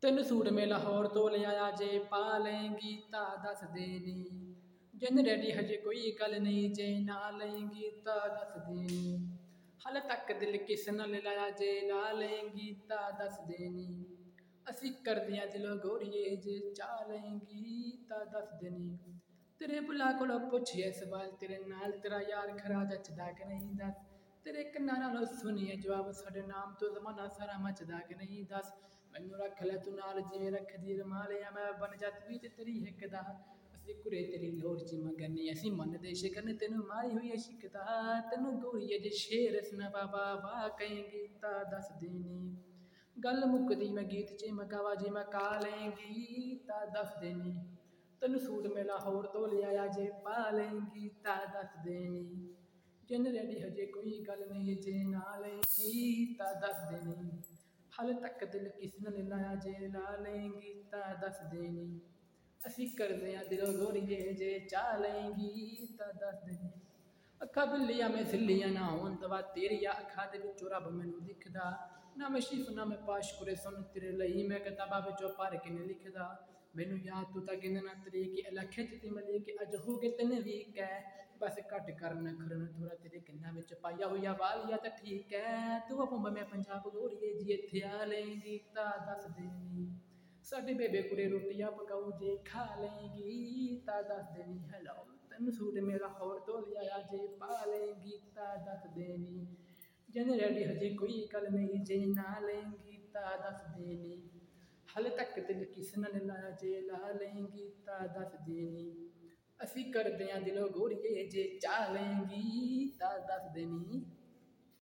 ਤੈਨੂੰ ਸੂਟ ਮੈਂ ਲਾਹੌਰ ਤੋਂ ਲਿਆਇਆ ਜੇ ਪਾ ਲਏਂਗੀ ਤਾਂ ਦੱਸ ਦੇ ਨੀ ਜਿੰਨ ਰੈਡੀ ਹਜੇ ਕੋਈ ਗੱਲ ਨਹੀਂ ਜੇ ਨਾ ਲਏਂਗੀ ਤਾਂ ਦੱਸ ਦੇ ਨੀ ਹਾਲੇ ਤੱਕ ਦਿਲ ਕਿਸ ਨਾਲ ਲਾਇਆ ਜੇ ਲਾ ਲਏਂਗੀ ਤਾਂ ਦੱਸ ਦੇ ਨੀ ਅਸੀਂ ਕਰਦਿਆਂ ਦਿਲੋਂ ਗੋਰੀਏ ਜੇ ਚਾਹ ਲਏਂਗੀ ਤਾਂ ਦੱਸ ਦੇ ਨੀ ਤੇਰੇ ਬੁਲਾ ਕੋਲੋਂ ਪੁੱਛਿਆ ਸਵਾਲ ਤੇਰੇ ਨਾਲ ਤੇਰਾ ਯਾਰ ਖਰਾ ਜੱਚਦਾ ਕਿ ਨਹੀਂ ਦੱਸ ਤੇਰੇ ਕੰਨਾਂ ਨਾਲੋਂ ਸੁਣੀਏ ਜਵਾਬ ਸਾਡੇ ਨਾਮ ਤੋਂ ਜ਼ਮਾਨਾ ਸਾਰਾ ਮੱਚਦਾ ਕਿ ਨਹੀਂ ਦੱਸ ਮੈਨੂੰ ਰੱਖ ਲੈ ਤੂੰ ਨਾਲ ਜਿਵੇਂ ਰੱਖਦੀ ਰੁਮਾਲ ਆ ਮੈਂ ਬਣ ਜਾ ਤੂੰ ਤੇ ਤੇਰੀ ਹਿੱਕ ਦਾ ਅਸੀਂ ਕੁੜੇ ਤੇਰੀ ਲੋੜ ਚ ਮੰਗਣੀ ਅਸੀਂ ਮੰਨਦੇ ਸ਼ਿਕਨ ਤੈਨੂੰ ਮਾਰੀ ਹੋਈ ਸ਼ਿਕਦਾ ਤੈਨੂੰ ਗੋਰੀਏ ਜੇ ਸ਼ੇਰ ਸੁਣਾ ਬਾਬਾ ਵਾਹ ਕਹੇਂਗੀ ਤਾਂ ਦੱਸ ਦੇਣੀ ਗੱਲ ਮੁੱਕਦੀ ਮੈਂ ਗੀਤ ਚ ਮਕਾਵਾ ਜੇ ਮੈਂ ਕਾ ਲਏਂਗੀ ਤਾਂ ਦੱਸ ਦੇਣੀ ਤੈਨੂੰ ਸੂਟ ਮੈਂ ਲਾਹੌਰ ਤੋਂ ਲਿਆਇਆ ਜੇ ਪਾ ਲਏਂਗੀ ਤਾਂ ਦੱਸ ਦੇਣੀ ਜਿੰਨ ਰੈਡੀ ਹਜੇ ਕੋਈ ਗੱਲ ਨਹੀਂ ਜੇ ਨਾ ਲਏਂਗੀ ਤਾਂ ਦੱਸ ਦੇਣੀ ਹਾਲੇ ਤੱਕ ਦਿਲ ਕਿਸ ਨਾਲ ਲਾਇਆ ਜੇ ਲਾ ਲਏਂਗੀ ਤਾਂ ਦੱਸ ਦੇਣੀ ਅਸੀਂ ਕਰਦੇ ਆ ਦਿਲੋਂ ਗੋਰੀਏ ਜੇ ਚਾਹ ਲਏਂਗੀ ਤਾਂ ਦੱਸ ਦੇਣੀ ਅੱਖਾਂ ਬਿੱਲੀਆਂ ਮੈਂ ਸਿੱਲੀਆਂ ਨਾ ਹੋਣ ਦਵਾ ਤੇਰੀਆਂ ਅੱਖਾਂ ਦੇ ਵਿੱਚੋਂ ਰੱਬ ਮੈਨੂੰ ਦਿਖਦਾ ਨਾ ਮੈਂ ਸ਼ਿਫ ਨਾ ਮੈਂ ਪਾਸ਼ ਕੁਰੇ ਸੁਣ ਤੇਰੇ ਲਈ ਮੈਂ ਕਿਤਾਬਾਂ ਵਿੱਚੋਂ ਭਰ ਕੇ ਨਹੀਂ ਲਿਖਦਾ ਮੈਨੂੰ ਯਾਦ ਤੂੰ ਤਾਂ ਕਹਿੰਦਾ ਨਾ ਤਰੀਕ ਅਲੱਖੇ ਚ ਤੇ ਮਿਲੇ ਕਿ ਅੱਜ ਹੋ ਗਏ ਤੈਨੂੰ ਵੀ ਕਹਿ ਬਸ ਘੱਟ ਕਰਨ ਖਰਨ ਥੋੜਾ ਤੇਰੇ ਕੰਨਾਂ ਵਿੱਚ ਪਾਇਆ ਹੋਇਆ ਵਾਲੀਆ ਤਾਂ ਠੀਕ ਹੈ ਤੂੰ ਆਪੋ ਮੈਂ ਪੰਜਾਬ ਗੋਰੀਏ ਜੀ ਇੱਥੇ ਆ ਲਏਂਗੀ ਤਾਂ ਦੱਸ ਦੇਣੀ ਸਾਡੇ ਬੇਬੇ ਕੁੜੇ ਰੋਟੀਆਂ ਪਕਾਉ ਜੇ ਖਾ ਲਏਂਗੀ ਤਾਂ ਦੱਸ ਦੇਣੀ ਹੈਲੋ ਤੈਨੂੰ ਸੂਟ ਮੇਰਾ ਹੋਰ ਤੋਂ ਲਿਆਇਆ ਜੇ ਪਾ ਲਏਂਗੀ ਤਾਂ ਦੱਸ ਦੇਣੀ ਜਨ ਰੈਡੀ ਹਜੇ ਕੋਈ ਗੱਲ ਨਹੀਂ ਜੇ ਨਾ ਲਏਂਗੀ ਤਾਂ ਦੱਸ ਦੇਣੀ ਹਾਲੇ ਤੱਕ ਦਿਲ ਕਿਸ ਨਾਲ ਲਾਇਆ ਜੇ ਲਾ ਲਏਂਗੀ ਤਾਂ ਦੱਸ ਦੇਣੀ ਅਸੀਂ ਕਰਦੇ ਆਂ ਦਿਲੋਂ ਗੋਰੀਏ ਜੇ ਚਾਹ ਲਏਂਗੀ ਤਾਂ ਦੱਸ ਦੇਣੀ